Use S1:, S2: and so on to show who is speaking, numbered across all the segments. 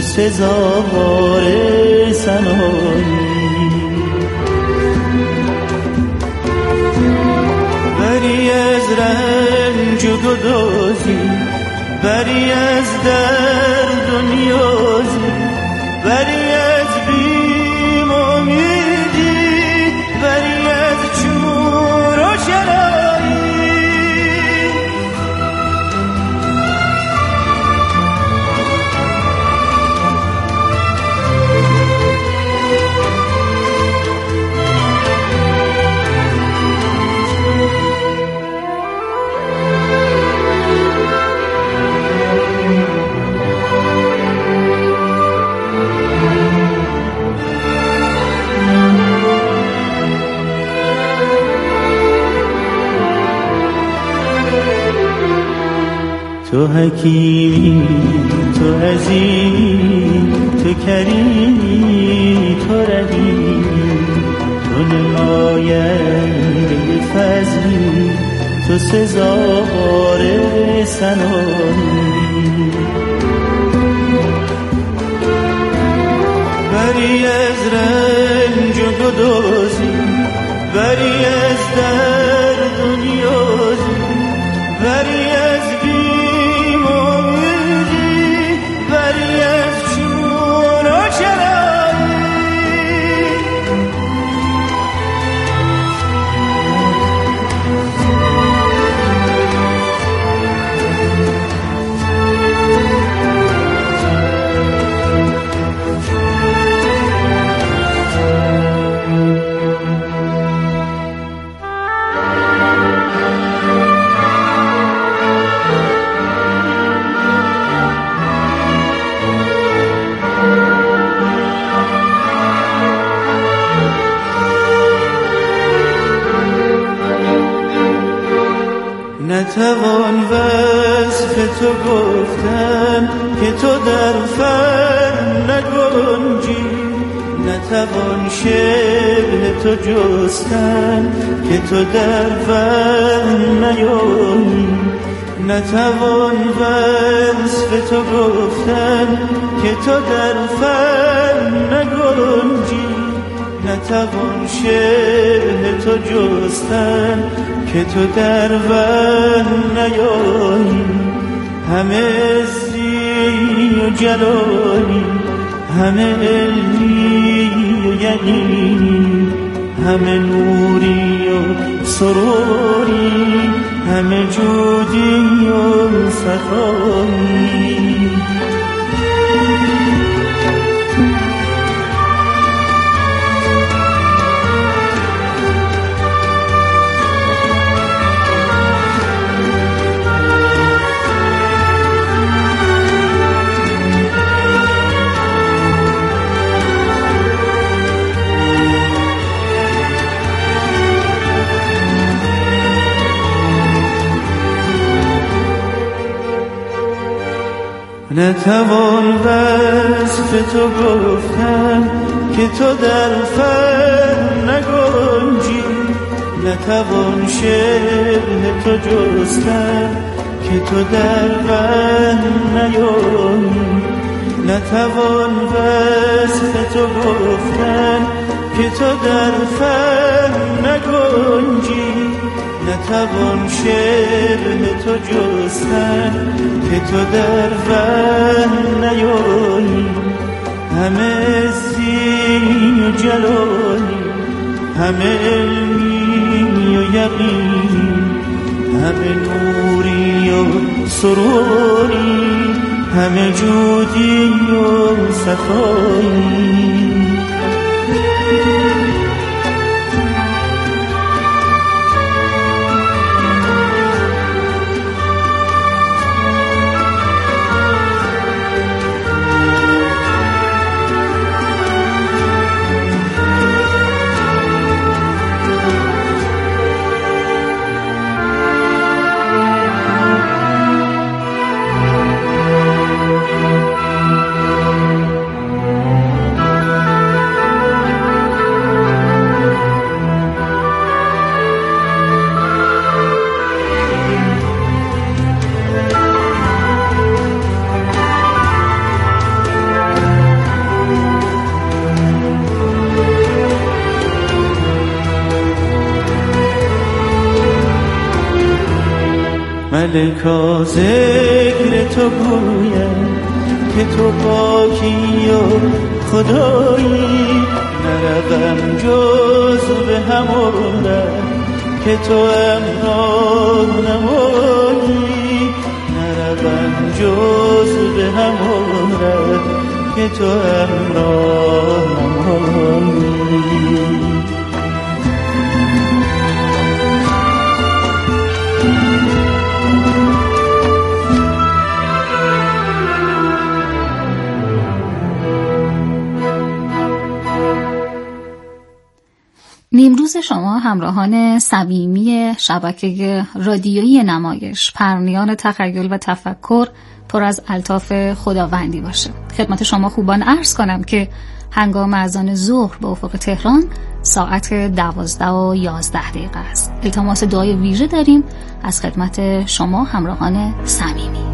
S1: سزاوار سنایی. بری از رنج و گدازی، بری از درد و نیازی، بری از بیم و امیدی، بری از چور و شرایی. تو حکیمی، تو عظیمی، تو کریمی، تو رحیمی، تو نماینده فضلی، تو سزاوار سنایی. بری از رنج و گدازی، بری از درد و نیازی، بری از بیم و امیدی، بری از چون و چرایی. نتوان وصف تو گفتن که تو در فن نگنجی، نتوان شبه تو جستن که تو در فن نیایی. نتوان وصف تو گفتن که تو در فن نگنجی، نتوان شبه تو جستن که تو در ون نیایی. همه عزی و جلالی، همه علمی و یقینی، همه نوری و سروری، همه جودی و سخایی. نتوان وصف تو گفتن که تو در فن نگنجی، نتوان شبه تو جستن که تو در ون نیایی. نتوان وصف تو گفتن که تو در فن نگنجی، نتوان شبه تو جستن که تو در ون نیایی. همه عزی و جلالی، همه علمی و یقینی، همه نوری و سروری، همه جودی و صفایی. ملکا ذکر تو گویم که تو پاکی و خدایی، نروم جز به همون که تو امراه نمایی، نروم جز به همون که تو امراه نمایی.
S2: نیمروز شما همراهان صمیمی شبکه رادیویی نمایش پرنیان تخیل و تفکر پر از الطاف خداوندی باشه. خدمت شما خوبان عرض کنم که هنگام اذان ظهر به افق تهران ساعت 12:11 است. التماس دعای ویژه داریم از خدمت شما همراهان صمیمی.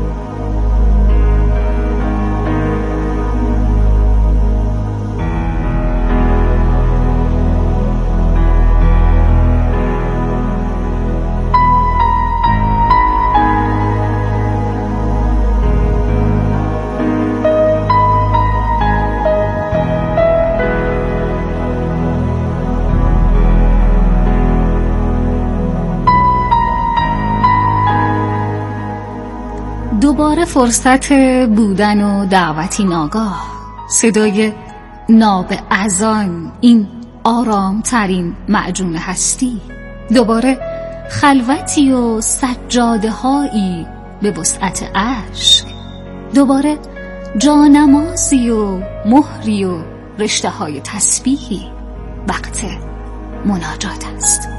S2: دوباره فرصت بودن و دعوتی ناگاه، صدای ناب اذان، این آرام ترین معجون هستی، دوباره خلوتی و سجاده هایی به وسعت عشق، دوباره جانمازی و مهری و رشته های تسبیحی. وقت مناجات است.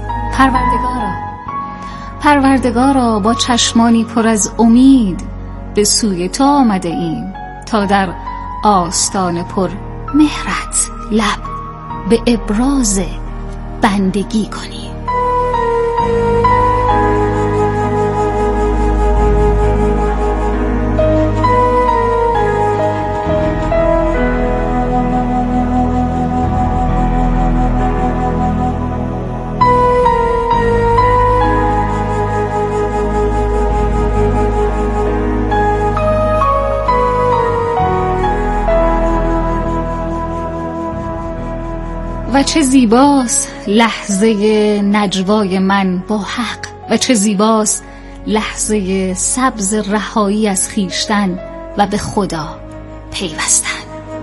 S2: پروردگارا با چشمانی پر از امید به سوی تو آمده ایم تا در آستان پر مهرت لب به ابراز بندگی کنیم. و چه زیباست لحظه نجوای من با حق، و چه زیباست لحظه سبز رهایی از خویشتن و به خدا پیوستن.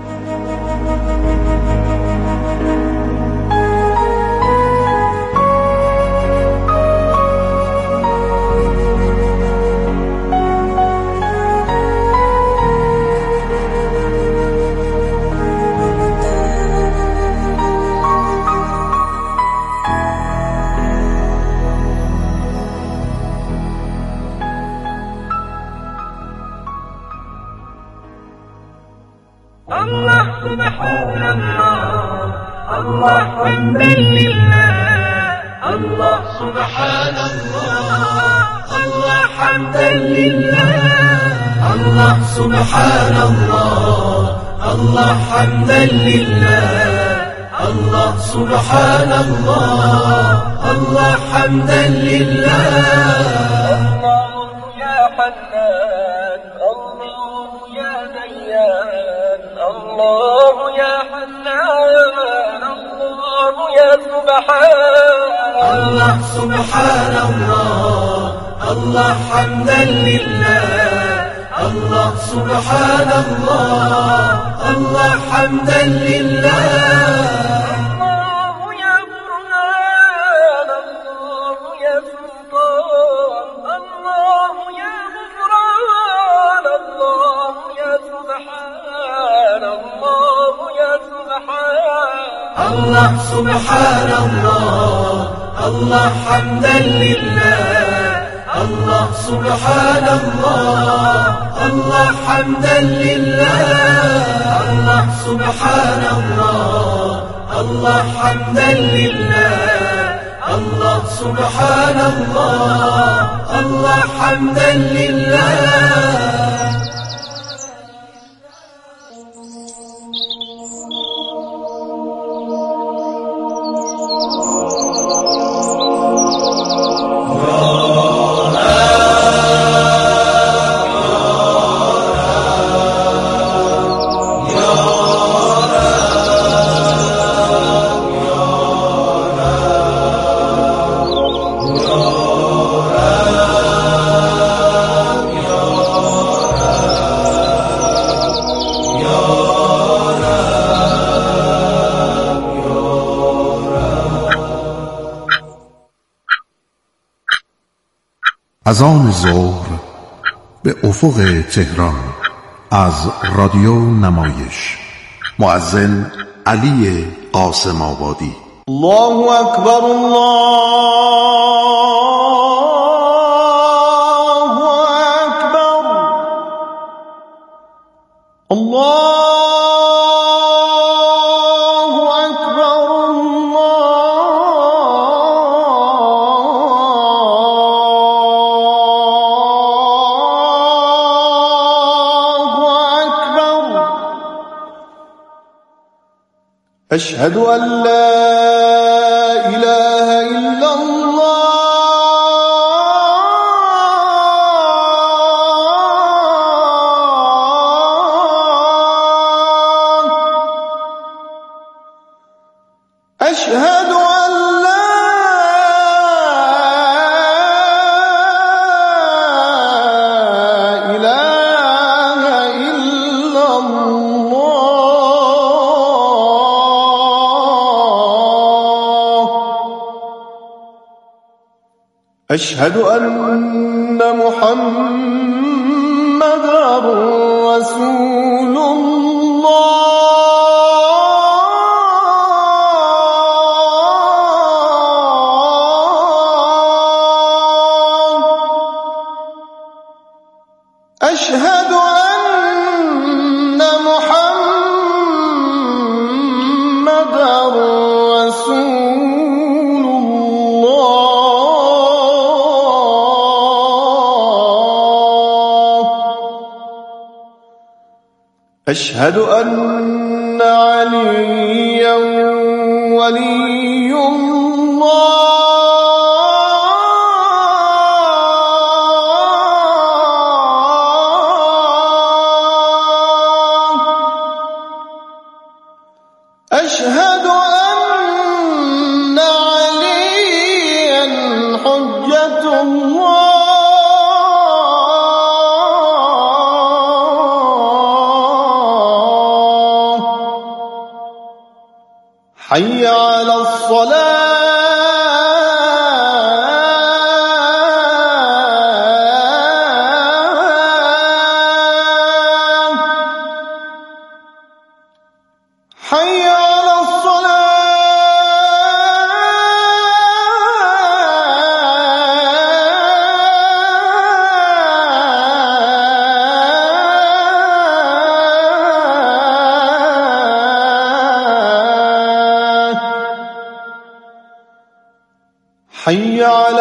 S3: الله سبحان الله، الله حمدا لله، الله سبحان الله، الله حمدا لله، الله سبحان الله، الله حمدا لله، الله سبحان الله، الله حمدا لله. الله يا حنان، الله يا ديان، الله يا حنان، الله يا سبحان الله، سبحان الله، الله حمدا لله، الله سبحان الله، الله حمدا لله. الله سبحان الله، الله حمدا لله، الله سبحان الله، الله حمدا لله، الله سبحان الله، الله حمدا لله، الله سبحان الله، الله حمدا لله.
S4: از آن ظهر به افق تهران از رادیو نمایش. مؤذن علی قاسم آبادی.
S3: الله اکبر، الله اکبر، الله أشهد أن لا إله إلا الله، أشهد أن لا إله إلا الله، أشهد أن محمدًا رسول الله، أشهد أن محمدًا رسول الله، أشهد أن عليا ولي الله، أشهد أن عليا حجة الله، حي على الصلاة، حي على الصلاة، حي على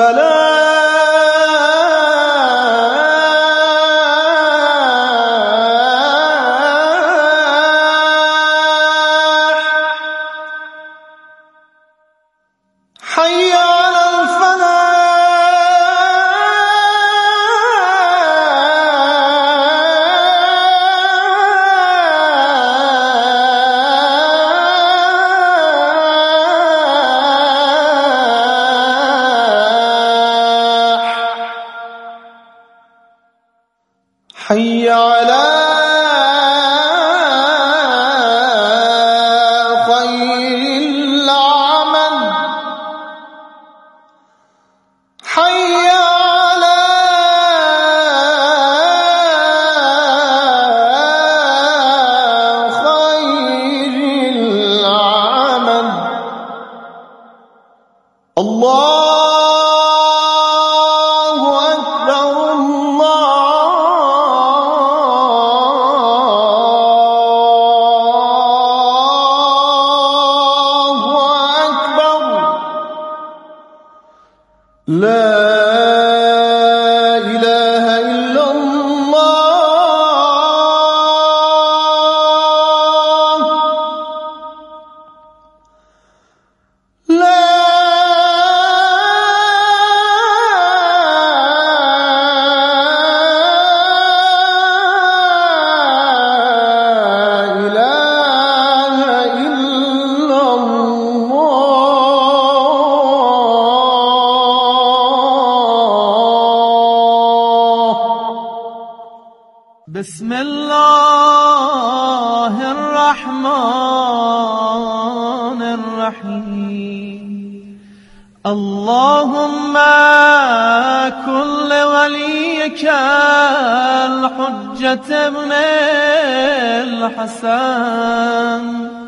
S3: الفلاح، حي على الفلاح، حي على خير العمل، حي على خير العمل، الله أكبر، الله أكبر، لا إله إلا الله، لا إله إلا الله.
S1: بسم الله الرحمن الرحيم. اللهم
S3: كل وليك الحجة ابن الحسن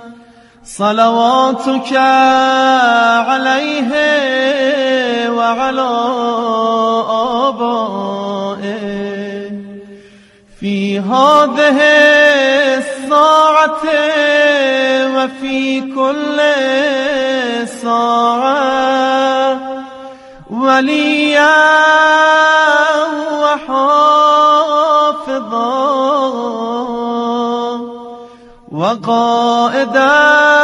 S3: صلواتك عليه وعلى آبائه في هذه الساعة وفي كل ساعة وليا وحافظا وقائدا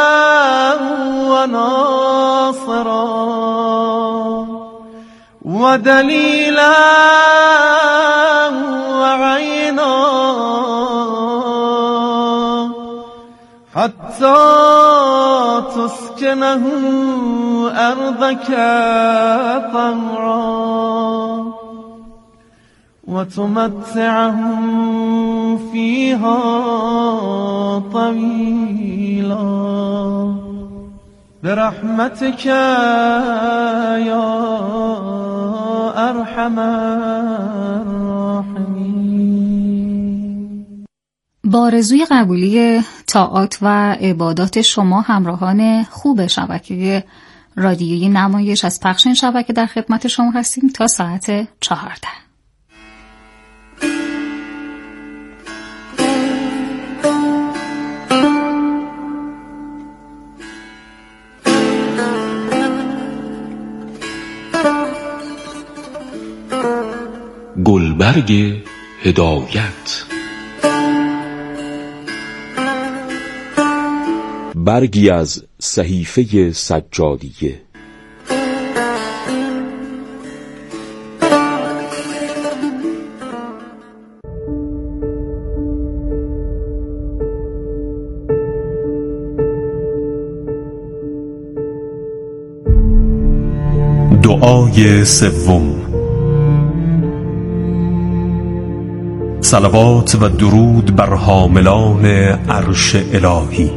S3: وناصرا ودليلا وعينا حتى تسكنه أرضك طوعا وتمتعهم فيها طويلا برحمتك يا أرحم الراحمين.
S2: با آرزوی قبولی طاعات و عبادات شما همراهان خوب شبکه رادیویی نمایش از پخش این شبکه در خدمت شما هستیم تا ساعت 14.
S5: گلبرگ هدایت، برگی از صحیفه سجادیه.
S6: دعای سوم. صلوات و درود بر حاملان عرش الهی.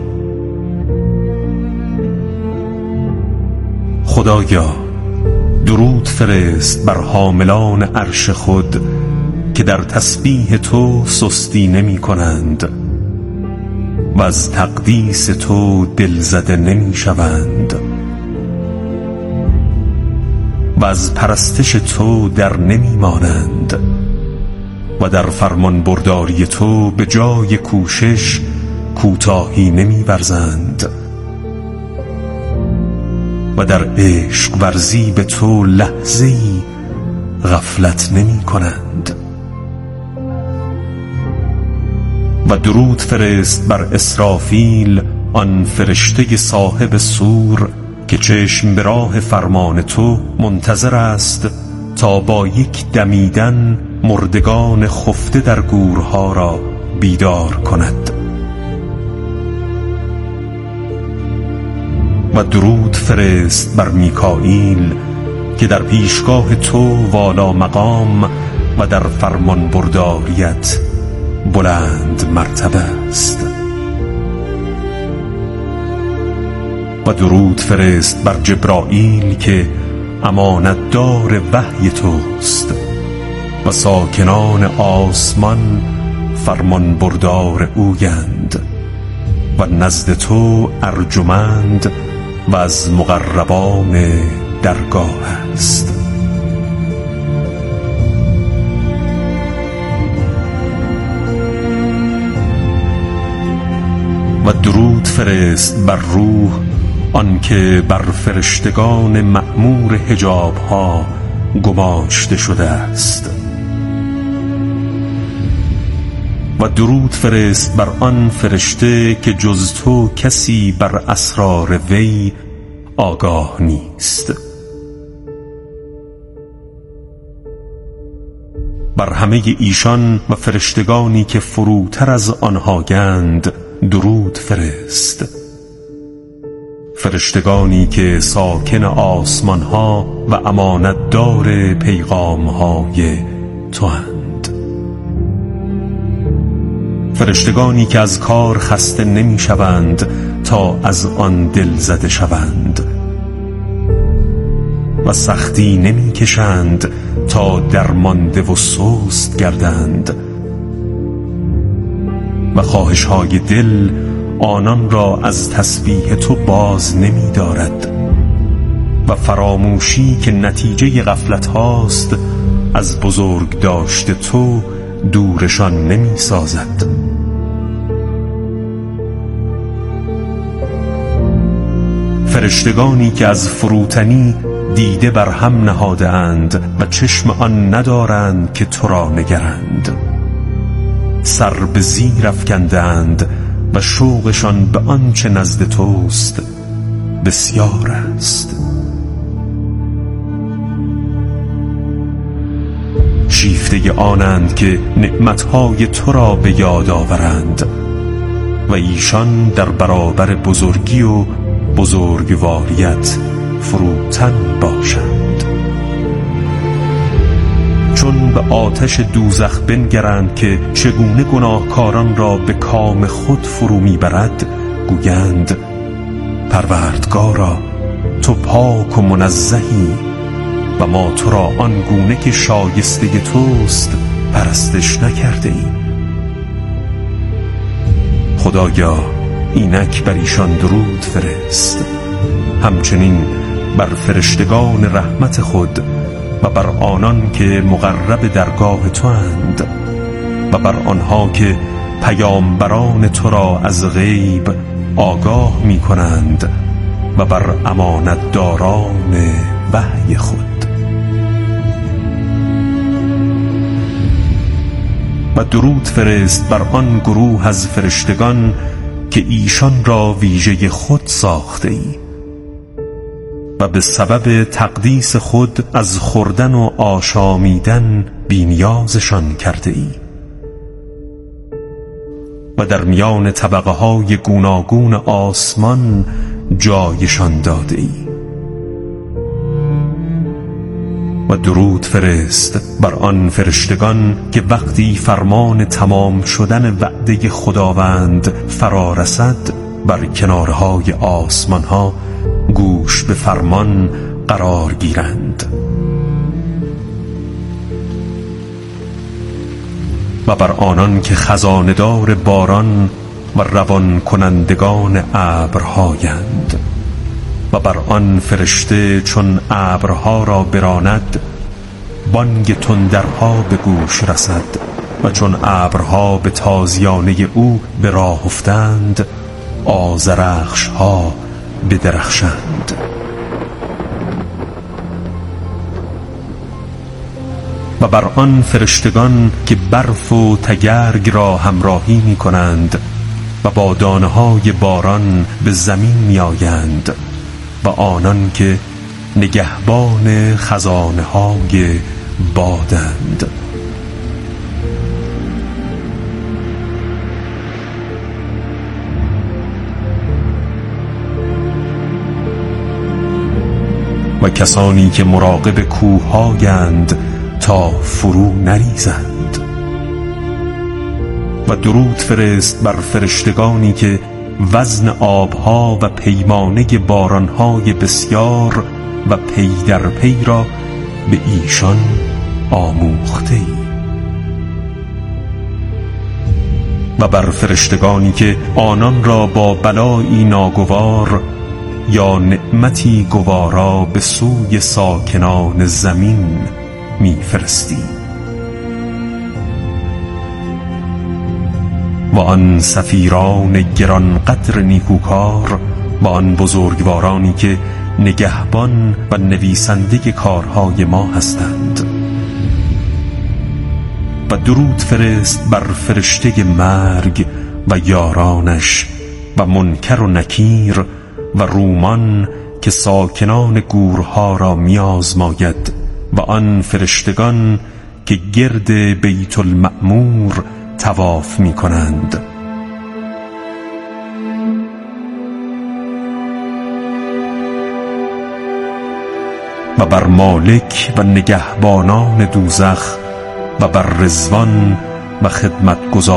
S6: خدایا درود فرست بر حاملان عرش خود که در تسبیح تو سستی نمی کنند و از تقدیس تو دلزده نمی شوند و از پرستش تو در نمی مانند و در فرمان برداری تو به جای کوشش کوتاهی نمی ورزند و در عشق ورزی به تو لحظه‌ای غفلت نمی کنند. و درود فرست بر اسرافیل، آن فرشته صاحب سور که چشم به راه فرمان تو منتظر است تا با یک دمیدن مردگان خفته در گورها را بیدار کند. و درود فرست بر میکائیل که در پیشگاه تو والا مقام و در فرمان برداریت بلند مرتبه است. و درود فرست بر جبرائیل که امانتدار وحی توست و ساکنان آسمان فرمان بردار اویند و نزد تو ارجمند و از مقربان درگاه است. و درود فرست بر روح، آنکه بر فرشتگان مأمور حجاب ها گماشته شده است. و درود فرست بر آن فرشته که جز تو کسی بر اسرار وی آگاه نیست. بر همه ایشان و فرشتگانی که فروتر از آنهاگند درود فرست. فرشتگانی که ساکن آسمان ها و امانتدار پیغام های تو اند. فرشتگانی که از کار خسته نمی شوند تا از آن دل زده شوند و سختی نمی کشند تا درمانده و سست گردند و خواهش‌های دل آنان را از تسبیح تو باز نمی دارد و فراموشی که نتیجه غفلت هاست از بزرگ داشته تو دورشان نمی سازد. فرشتگانی که از فروتنی دیده بر هم نهاده اند و چشم آن ندارند که تو را نگرند، سر به زیر افکندند و شوقشان به آنچه نزد توست بسیار است. شیفته آنند که نعمتهای تو را به یاد آورند و ایشان در برابر بزرگی و بزرگواریت فروتن باشند. چون به آتش دوزخ بنگرند که چگونه گناهکاران را به کام خود فرو میبرد، گویند پروردگارا تو پاک و منزهی و ما تو را آنگونه که شایسته توست پرستش نکرده ایم. خدایا اینک بر ایشان درود فرست، همچنین بر فرشتگان رحمت خود و بر آنان که مقرب درگاه تو اند و بر آنها که پیامبران تو را از غیب آگاه می کنند و بر امانت داران وحی خود. و درود فرست بر آن گروه از فرشتگان که ایشان را ویژه خود ساخته ای و به سبب تقدیس خود از خوردن و آشامیدن بی‌نیازشان کرده ای و در میان طبقه های گوناگون آسمان جایشان داده ای. و درود فرست بر آن فرشتگان که وقتی فرمان تمام شدن وعده خداوند فرا رسد بر کنارهای آسمان ها گوش به فرمان قرار گیرند و بر آنان که خزانه‌دار باران و روان کنندگان ابرهایند و بر آن فرشته چون ابرها را براند بانگ تندرها به گوش رسد و چون ابرها به تازیانه او به راه افتند آذرخشها بدرخشند. و بر آن فرشتگان که برف و تگرگ را همراهی می کنند و با دانه های باران به زمین می آیند و آنان که نگهبان خزانه های بادند. و کسانی که مراقب کوه‌هایند تا فرو نریزند. و درود فرست بر فرشتگانی که وزن آبها و پیمانه بارانهای بسیار و پی در پی را به ایشان آموخته ای. و بر فرشتگانی که آنان را با بلایی ناگوار یا نعمتی گوارا به سوی ساکنان زمین می‌فرستی. و آن سفیران گران قدر نیکوکار و آن بزرگوارانی که نگهبان و نویسنده کارهای ما هستند. و درود فرست بر فرشته مرگ و یارانش و منکر و نکیر و رومان که ساکنان گورها را میازماید و آن فرشتگان که گرد بیت المعمور طواف می کنند. و بر مالک و نگهبانان دوزخ و بر رضوان و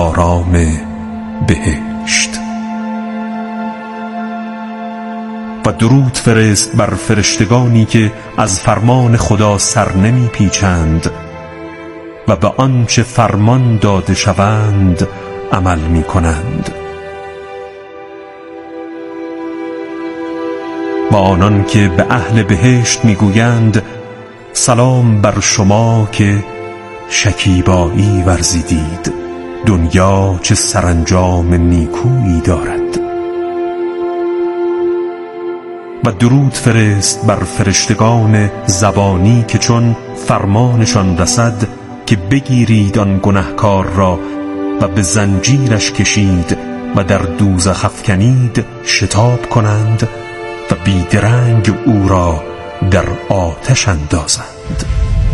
S6: خدمتگزاران بهشت. و و درود فرست بر فرشتگانی که از فرمان خدا سر نمی پیچند و به آنچه فرمان داده شوند عمل می کنند. و آنان که به اهل بهشت می گویند سلام بر شما که شکیبایی ورزیدید، دنیا چه سرانجام نیکویی دارد. و درود فرست بر فرشتگان زبانی که چون فرمانشان رسد که بگیرید آن گنهکار را و به زنجیرش کشید و در دوزخ افکنید شتاب کنند و بیدرنگ او را در آتش اندازند.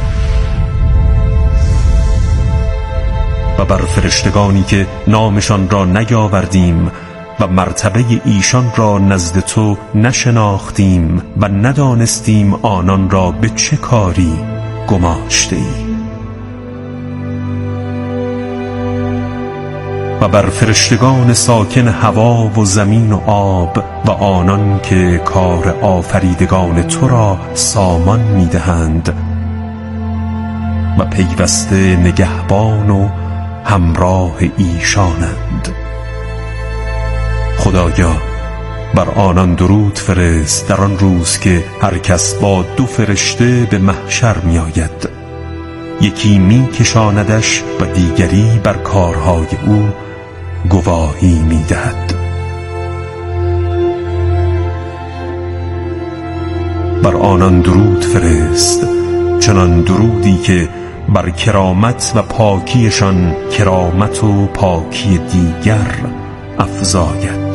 S6: و بر فرشتگانی که نامشان را نیاوردیم و مرتبه ایشان را نزد تو نشناختیم و ندانستیم آنان را به چه کاری گماشته ای. و بر فرشتگان ساکن هوا و زمین و آب و آنان که کار آفریدگان تو را سامان می‌دهند و پیوسته نگهبان و همراه ایشانند. خدایا بر آنان درود فرست در آن روز که هر کس با دو فرشته به محشر می آید، یکی می کشاندش و دیگری بر کارهای او گواهی می دهد. بر آنان درود فرست، چنان درودی که بر کرامت و پاکیشان کرامت و پاکی دیگر افزاید.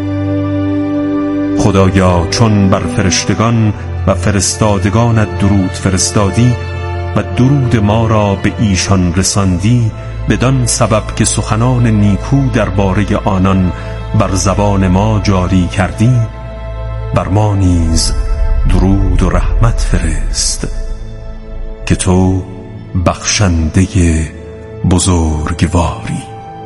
S6: خدایا چون بر فرشتگان و فرستادگانت درود فرستادی و درود ما را به ایشان رساندی، بدان سبب که سخنان نیکو درباره آنان بر زبان ما جاری کردی، بر ما نیز درود و رحمت فرست که تو بخشنده بزرگواری.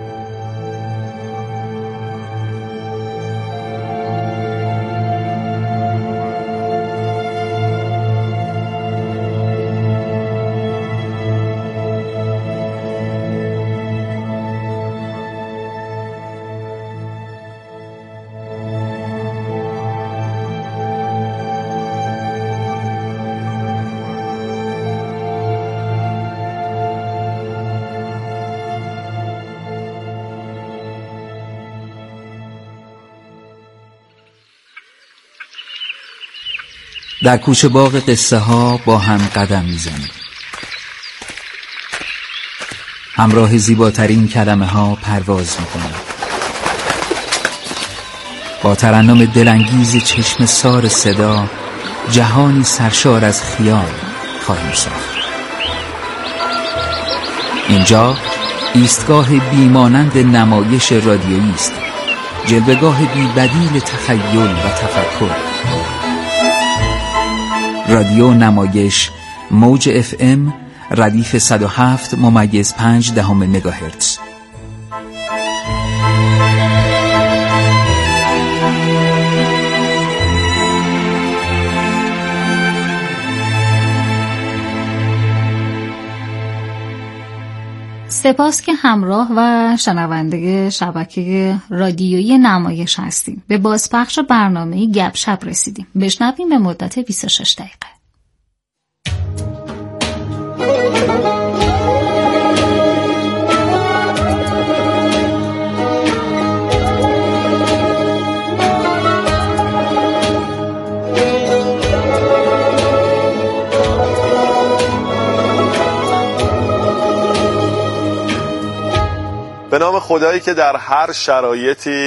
S7: در کوچه باغ قصه ها با هم قدم میزنیم. همراه زیباترین کلمه ها پرواز میکنیم. با ترنم دلانگیز چشم سار صدا جهانی سرشار از خیال خواهیم ساخت. اینجا ایستگاه بیمانند نمایش رادیویی است، جلوه‌گاه بی‌بدیل تخیل و تفکر. رادیو نمایش، موج FM ردیف 107.5 مگاهرتز.
S2: سپاس که همراه و شنونده شبکه رادیویی نمایش هستیم. به بازپخش برنامه گپ شپ رسیدیم. بشنویم به مدت 26 دقیقه.
S8: به نام خدایی که در هر شرایطی